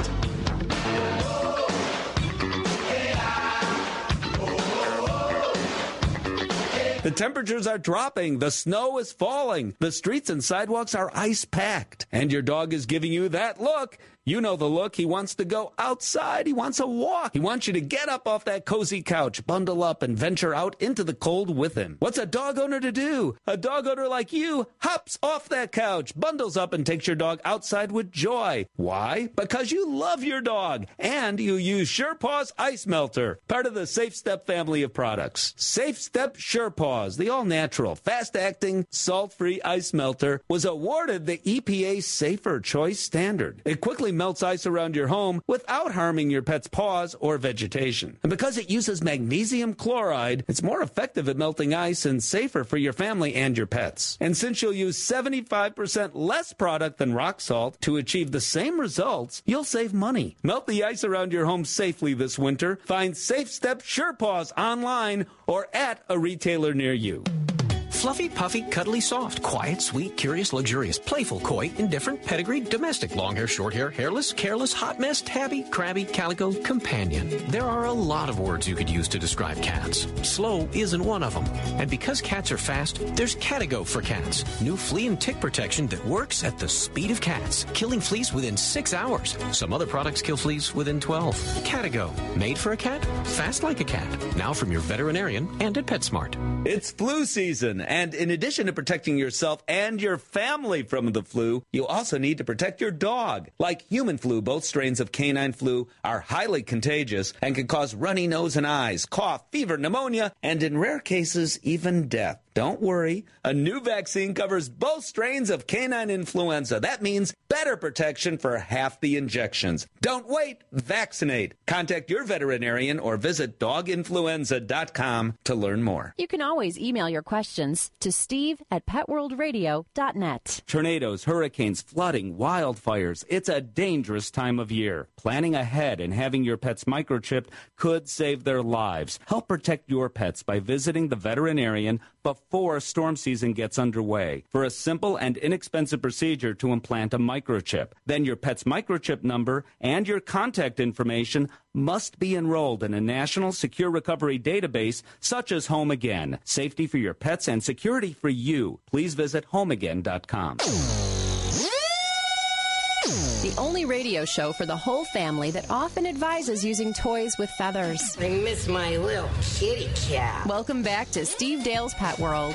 The temperatures are dropping. The snow is falling. The streets and sidewalks are ice-packed. And your dog is giving you that look. You know the look. He wants to go outside. He wants a walk. He wants you to get up off that cozy couch, bundle up, and venture out into the cold with him. What's a dog owner to do? A dog owner like you hops off that couch, bundles up, and takes your dog outside with joy. Why? Because you love your dog, and you use SurePaws Ice Melter, part of the Safe Step family of products. Safe Step SurePaws, the all-natural, fast-acting, salt-free ice melter, was awarded the E P A Safer Choice Standard. It quickly melts ice around your home without harming your pet's paws or vegetation. And because it uses magnesium chloride, it's more effective at melting ice and safer for your family and your pets. And since you'll use seventy-five percent less product than rock salt to achieve the same results, you'll save money. Melt the ice around your home safely this winter. Find Safe Step SurePaws online or at a retailer near you. Fluffy, puffy, cuddly, soft, quiet, sweet, curious, luxurious, playful, coy, indifferent, pedigree, domestic, long hair, short hair, hairless, careless, hot mess, tabby, crabby, calico, companion. There are a lot of words you could use to describe cats. Slow isn't one of them. And because cats are fast, there's Catigo for cats. New flea and tick protection that works at the speed of cats, killing fleas within six hours. Some other products kill fleas within twelve. Catigo, made for a cat, fast like a cat. Now from your veterinarian and at PetSmart. It's flu season, and in addition to protecting yourself and your family from the flu, you also need to protect your dog. Like human flu, both strains of canine flu are highly contagious and can cause runny nose and eyes, cough, fever, pneumonia, and in rare cases, even death. Don't worry. A new vaccine covers both strains of canine influenza. That means better protection for half the injections. Don't wait. Vaccinate. Contact your veterinarian or visit dog influenza dot com to learn more. You can always email your questions to steve at pet world radio dot net. Tornadoes, hurricanes, flooding, wildfires. It's a dangerous time of year. Planning ahead and having your pets microchipped could save their lives. Help protect your pets by visiting the veterinarian before storm season gets underway for a simple and inexpensive procedure to implant a microchip. Then your pet's microchip number and your contact information must be enrolled in a national secure recovery database such as Home Again. Safety for your pets and security for you. Please visit home again dot com. The only radio show for the whole family that often advises using toys with feathers. I miss my little kitty cat. Welcome back to Steve Dale's Pet World.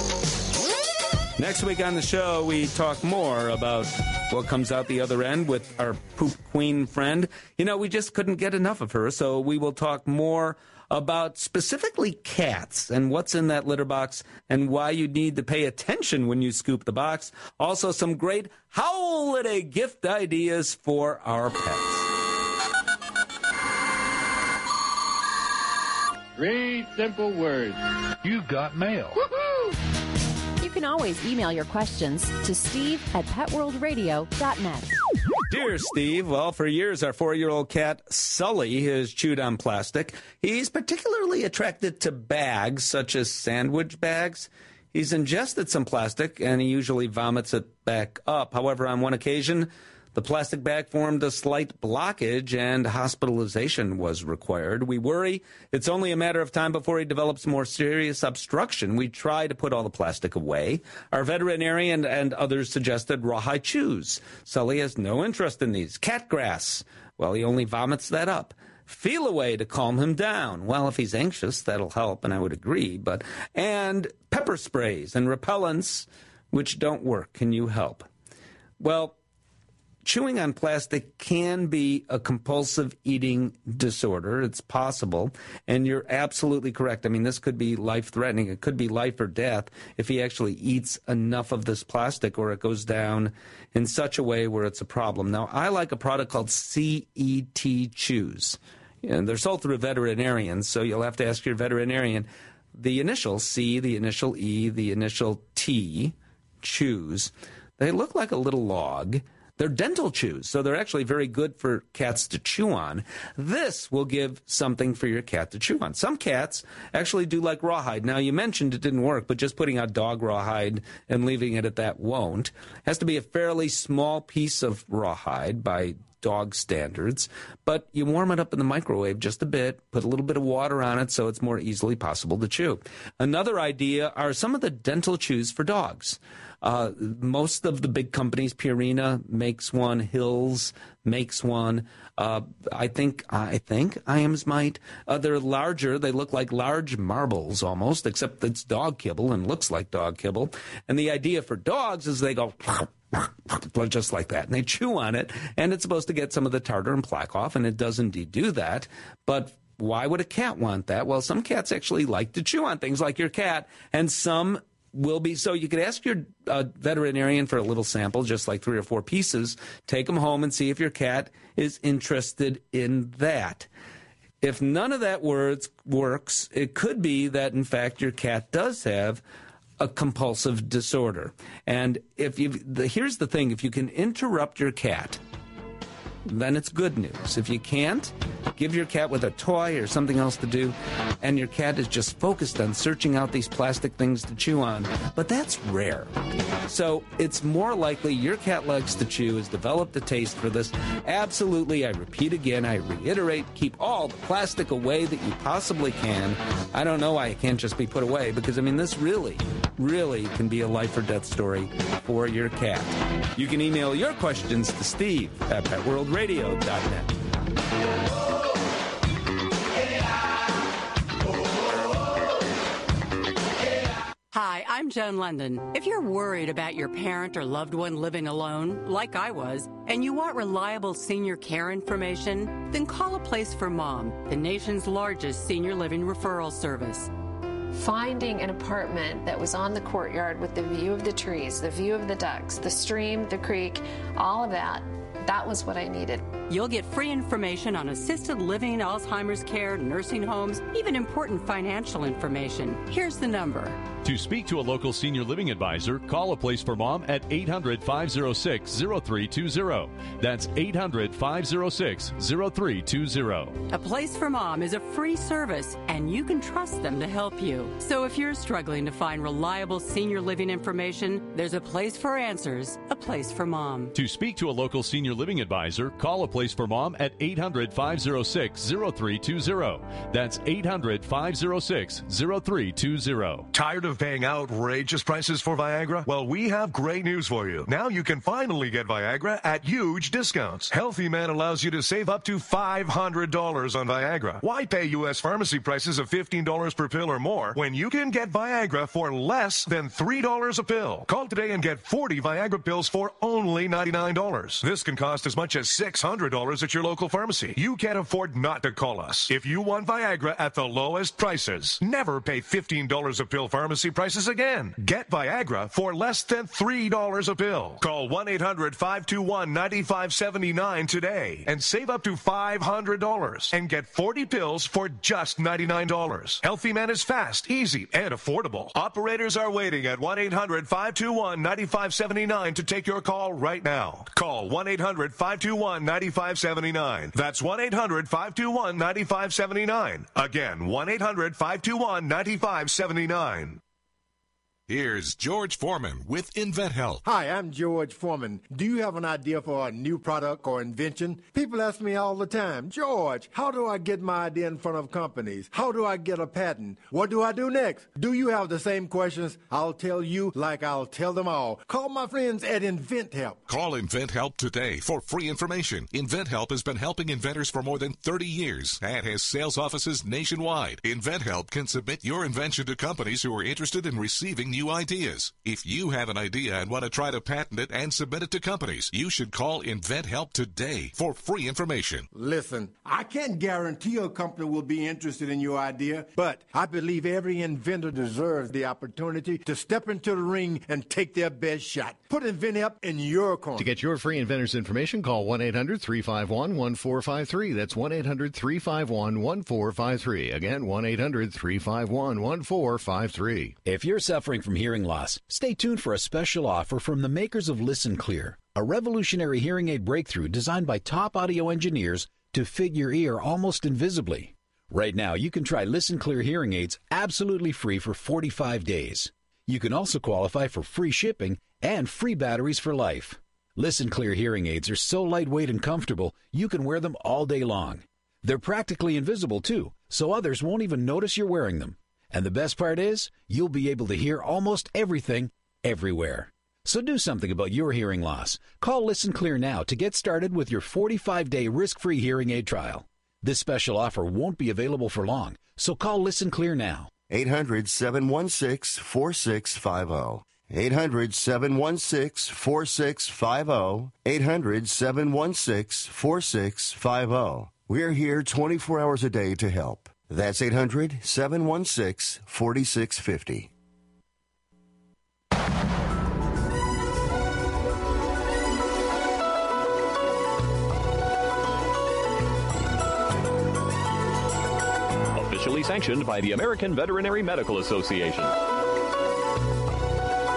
Next week on the show, we talk more about what comes out the other end with our poop queen friend. You know, we just couldn't get enough of her, so we will talk more about specifically cats and what's in that litter box and why you need to pay attention when you scoop the box. Also, some great holiday gift ideas for our pets. Three simple words. You got mail. Woohoo! You can always email your questions to steve at pet world radio dot net. Dear Steve, well, for years our four-year-old cat, Sully, has chewed on plastic. He's particularly attracted to bags, such as sandwich bags. He's ingested some plastic, and he usually vomits it back up. However, on one occasion, the plastic bag formed a slight blockage, and hospitalization was required. We worry it's only a matter of time before he develops more serious obstruction. We try to put all the plastic away. Our veterinarian and others suggested rawhide chews. Sully has no interest in these. Cat grass. Well, he only vomits that up. Feel away to calm him down. Well, if he's anxious, that'll help, and I would agree. But and pepper sprays and repellents, which don't work. Can you help? Well, chewing on plastic can be a compulsive eating disorder. It's possible, and you're absolutely correct. I mean, this could be life-threatening. It could be life or death if he actually eats enough of this plastic or it goes down in such a way where it's a problem. Now, I like a product called C E T Chews. And they're sold through veterinarians, so you'll have to ask your veterinarian. The initial C, the initial E, the initial T, chews, they look like a little log. They're dental chews, so they're actually very good for cats to chew on. This will give something for your cat to chew on. Some cats actually do like rawhide. Now, you mentioned it didn't work, but just putting out dog rawhide and leaving it at that won't. It has to be a fairly small piece of rawhide by dog standards, but you warm it up in the microwave just a bit, put a little bit of water on it so it's more easily possible to chew. Another idea are some of the dental chews for dogs. Uh, most of the big companies, Purina makes one, Hills makes one. Uh, I think, I think Iams might. Uh, they're larger. They look like large marbles almost, except it's dog kibble and looks like dog kibble. And the idea for dogs is they go just like that, and they chew on it, and it's supposed to get some of the tartar and plaque off, and it does indeed do that. But why would a cat want that? Well, some cats actually like to chew on things like your cat, and some will be. So you could ask your uh, veterinarian for a little sample, just like three or four pieces. Take them home and see if your cat is interested in that. If none of that words works, it could be that, in fact, your cat does have a compulsive disorder. And if you, the, here's the thing, if you can interrupt your cat then it's good news. If you can't, give your cat with a toy or something else to do, and your cat is just focused on searching out these plastic things to chew on. But that's rare. So it's more likely your cat likes to chew, has developed a taste for this. Absolutely, I repeat again, I reiterate, keep all the plastic away that you possibly can. I don't know why it can't just be put away, because, I mean, this really, really can be a life or death story for your cat. You can email your questions to Steve at pet world radio dot net. Hi, I'm Joan London. If you're worried about your parent or loved one living alone, like I was, and you want reliable senior care information, then call A Place for Mom, the nation's largest senior living referral service. Finding an apartment that was on the courtyard with the view of the trees, the view of the ducks, the stream, the creek, all of that, that was what I needed. You'll get free information on assisted living, Alzheimer's care, nursing homes, even important financial information. Here's the number. To speak to a local senior living advisor, call A Place for Mom at eight hundred, five oh six, oh three two oh. That's eight hundred, five oh six, oh three two oh. A Place for Mom is a free service, and you can trust them to help you. So if you're struggling to find reliable senior living information, there's a place for answers, A Place for Mom. To speak to a local senior living advisor, call A Place for Mom at eight hundred, five oh six, oh three two oh. That's eight hundred, five oh six, oh three two oh. Tired of paying outrageous prices for Viagra? Well, we have great news for you. Now you can finally get Viagra at huge discounts. Healthy Man allows you to save up to five hundred dollars on Viagra. Why pay U S pharmacy prices of fifteen dollars per pill or more when you can get Viagra for less than three dollars a pill? Call today and get forty Viagra pills for only ninety-nine dollars. This can cost as much as six hundred dollars at your local pharmacy. You can't afford not to call us. If you want Viagra at the lowest prices, never pay fifteen dollars a pill pharmacy prices again. Get Viagra for less than three dollars a pill. Call one eight hundred, five two one, nine five seven nine today and save up to five hundred dollars and get forty pills for just ninety-nine dollars. Healthy Man is fast, easy, and affordable. Operators are waiting at one eight hundred, five two one, nine five seven nine to take your call right now. Call one eight hundred, five two one, nine five seven nine. That's one eight hundred, five two one, nine five seven nine. Again, one eight hundred, five two one, nine five seven nine. Here's George Foreman with InventHelp. Hi, I'm George Foreman. Do you have an idea for a new product or invention? People ask me all the time, George, how do I get my idea in front of companies? How do I get a patent? What do I do next? Do you have the same questions? I'll tell you like I'll tell them all. Call my friends at InventHelp. Call InventHelp today for free information. InventHelp has been helping inventors for more than thirty years and has sales offices nationwide. InventHelp can submit your invention to companies who are interested in receiving new ideas. If you have an idea and want to try to patent it and submit it to companies, you should call InventHelp today for free information. Listen, I can't guarantee a company will be interested in your idea, but I believe every inventor deserves the opportunity to step into the ring and take their best shot. Put InventHelp in your corner. To get your free inventor's information, call one eight hundred, three five one, one four five three. That's one eight hundred, three five one, one four five three. Again, one eight hundred, three five one, one four five three. If you're suffering from hearing loss, stay tuned for a special offer from the makers of Listen Clear, a revolutionary hearing aid breakthrough designed by top audio engineers to fit your ear almost invisibly. Right now, you can try Listen Clear hearing aids absolutely free for forty-five days. You can also qualify for free shipping and free batteries for life. Listen Clear hearing aids are so lightweight and comfortable, you can wear them all day long. They're practically invisible, too, so others won't even notice you're wearing them. And the best part is, you'll be able to hear almost everything, everywhere. So do something about your hearing loss. Call Listen Clear now to get started with your forty-five day risk-free hearing aid trial. This special offer won't be available for long, so call Listen Clear now. eight hundred, seven one six, four six five zero. eight hundred, seven one six, four six five zero. eight hundred, seven one six, four six five zero. We're here twenty-four hours a day to help. That's eight hundred, seven one six, four six five zero. Officially sanctioned by the American Veterinary Medical Association. This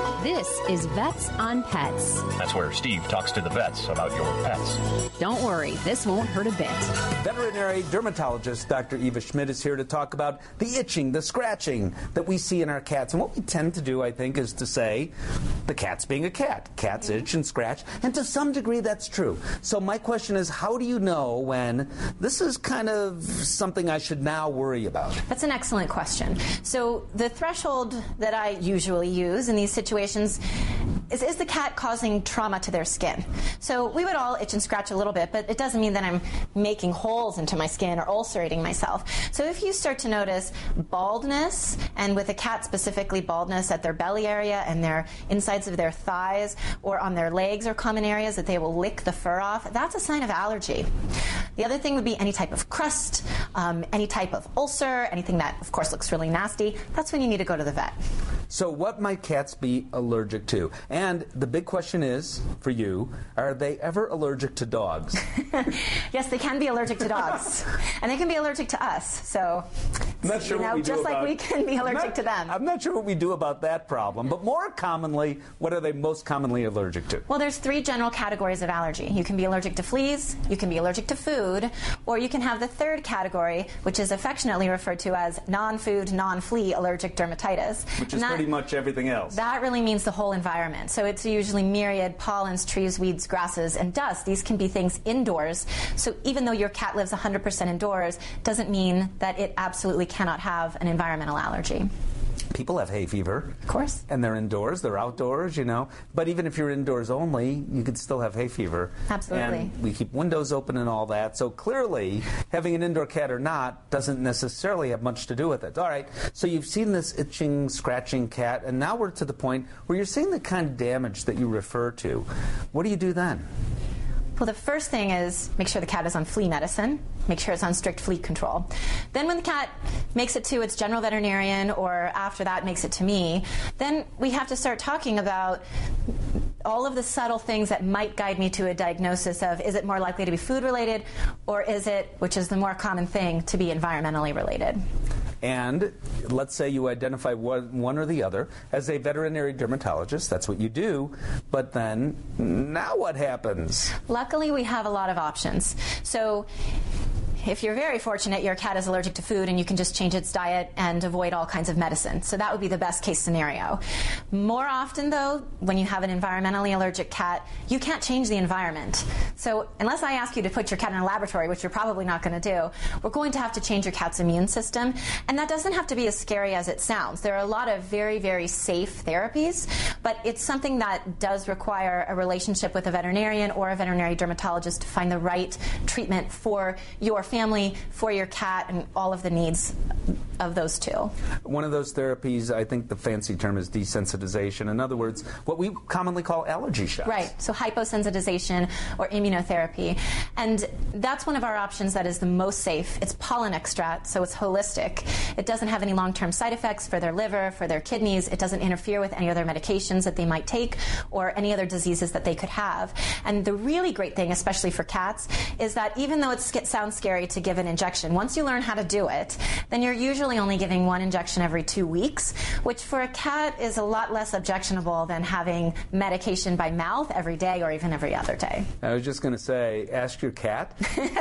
This is Vets on Pets. That's where Steve talks to the vets about your pets. Don't worry, this won't hurt a bit. Veterinary dermatologist Doctor Eva Schmidt is here to talk about the itching, the scratching that we see in our cats. And what we tend to do, I think, is to say the cat's being a cat. Cats itch and scratch. And to some degree, that's true. So my question is, how do you know when this is kind of something I should now worry about? That's an excellent question. So the threshold that I usually use in these situations is, is the cat causing trauma to their skin? So we would all itch and scratch a little bit, but it doesn't mean that I'm making holes into my skin or ulcerating myself. So if you start to notice baldness, and with a cat specifically baldness at their belly area and their insides of their thighs or on their legs are common areas that they will lick the fur off, that's a sign of allergy. The other thing would be any type of crust, um, any type of ulcer, anything that, of course, looks really nasty. That's when you need to go to the vet. So what might cats be allergic to? And the big question is, for you, are they ever allergic to dogs? Yes, they can be allergic to dogs. And they can be allergic to us. So, I'm not sure you know, what we just do like about, we can be allergic not, to them. I'm not sure what we do about that problem. But more commonly, what are they most commonly allergic to? Well, there's three general categories of allergy. You can be allergic to fleas, you can be allergic to food, or you can have the third category, which is affectionately referred to as non-food, non-flea allergic dermatitis. Which is that, pretty much everything else. That really means the whole environment. So it's usually myriad pollens, trees, weeds, grasses, and dust. These can be things indoors. So even though your cat lives one hundred percent indoors, doesn't mean that it absolutely cannot have an environmental allergy. People have hay fever. Of course. And they're indoors, they're outdoors, you know. But even if you're indoors only, you could still have hay fever. Absolutely. And we keep windows open and all that. So clearly, having an indoor cat or not doesn't necessarily have much to do with it. All right, so you've seen this itching, scratching cat, and now we're to the point where you're seeing the kind of damage that you refer to. What do you do then? Well, the first thing is make sure the cat is on flea medicine. Make sure it's on strict flea control. Then when the cat makes it to its general veterinarian, or after that makes it to me, then we have to start talking about all of the subtle things that might guide me to a diagnosis of, is it more likely to be food related, or is it, which is the more common thing, to be environmentally related? And let's say you identify one, one or the other. As a veterinary dermatologist, that's what you do. But then, now what happens? Luckily, we have a lot of options. So if you're very fortunate, your cat is allergic to food and you can just change its diet and avoid all kinds of medicine. So that would be the best case scenario. More often, though, when you have an environmentally allergic cat, you can't change the environment. So unless I ask you to put your cat in a laboratory, which you're probably not going to do, we're going to have to change your cat's immune system. And that doesn't have to be as scary as it sounds. There are a lot of very, very safe therapies, but it's something that does require a relationship with a veterinarian or a veterinary dermatologist to find the right treatment for your family, for your cat, and all of the needs of those two. One of those therapies, I think the fancy term is desensitization. In other words, what we commonly call allergy shots. Right, so hyposensitization or immunotherapy. And that's one of our options that is the most safe. It's pollen extract, so it's holistic. It doesn't have any long-term side effects for their liver, for their kidneys. It doesn't interfere with any other medications that they might take or any other diseases that they could have. And the really great thing, especially for cats, is that even though it sounds scary to give an injection, once you learn how to do it, then you're usually only giving one injection every two weeks, which for a cat is a lot less objectionable than having medication by mouth every day or even every other day. I was just going to say, ask your cat.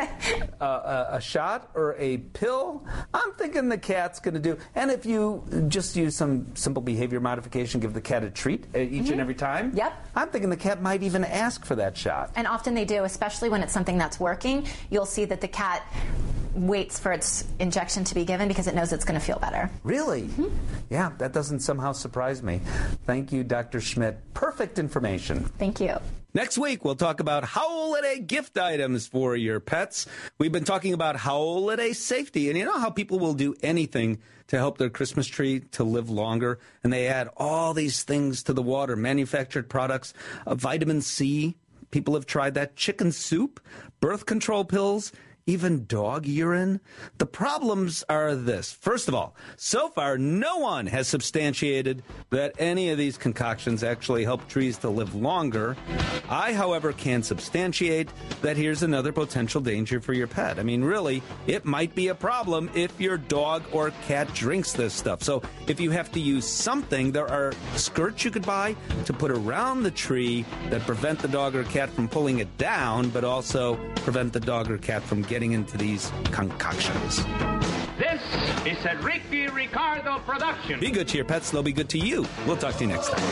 uh, a, a shot or a pill? I'm thinking the cat's going to do. And if you just use some simple behavior modification, give the cat a treat each mm-hmm. and every time, yep. I'm thinking the cat might even ask for that shot. And often they do, especially when it's something that's working. You'll see that the cat waits for its injection to be given because it knows it's going to feel better. Really? Mm-hmm. Yeah, that doesn't somehow surprise me. Thank you, Doctor Schmidt. Perfect information. Thank you. Next week, we'll talk about holiday gift items for your pets. We've been talking about holiday safety, and you know how people will do anything to help their Christmas tree to live longer, and they add all these things to the water, manufactured products, uh, vitamin C. People have tried that. Chicken soup, birth control pills, even dog urine? The problems are this. First of all, so far, no one has substantiated that any of these concoctions actually help trees to live longer. I, however, can substantiate that here's another potential danger for your pet. I mean, really, it might be a problem if your dog or cat drinks this stuff. So if you have to use something, there are skirts you could buy to put around the tree that prevent the dog or cat from pulling it down, but also prevent the dog or cat from getting into these concoctions. This is a Ricky Ricardo production. Be good to your pets, they'll be good to you. We'll talk to you next time.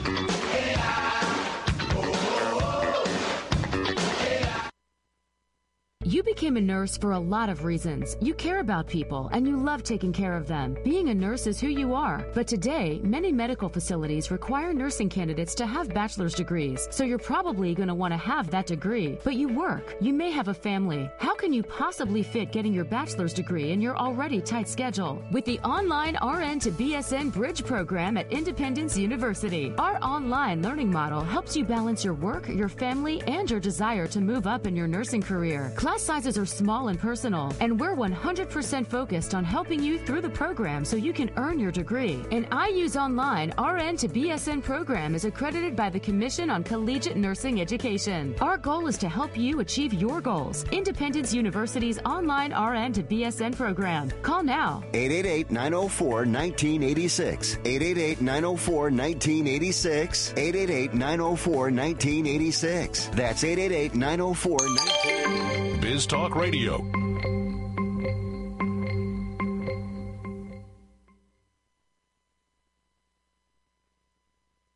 You became a nurse for a lot of reasons. You care about people and you love taking care of them. Being a nurse is who you are. But today, many medical facilities require nursing candidates to have bachelor's degrees. So you're probably going to want to have that degree. But you work. You may have a family. How can you possibly fit getting your bachelor's degree in your already tight schedule? With the online R N to B S N Bridge program at Independence University. Our online learning model helps you balance your work, your family, and your desire to move up in your nursing career. Class sizes are small and personal, and we're one hundred percent focused on helping you through the program so you can earn your degree. An I U's Online R N to B S N program is accredited by the Commission on Collegiate Nursing Education. Our goal is to help you achieve your goals. Independence University's online R N to B S N program. Call now. eight eight eight, nine oh four, one nine eight six. eight eight eight, nine oh four, one nine eight six. eight eight eight, nine oh four, one nine eight six. That's eight eight eight, nine oh four, one nine eight six. Biz Talk Radio.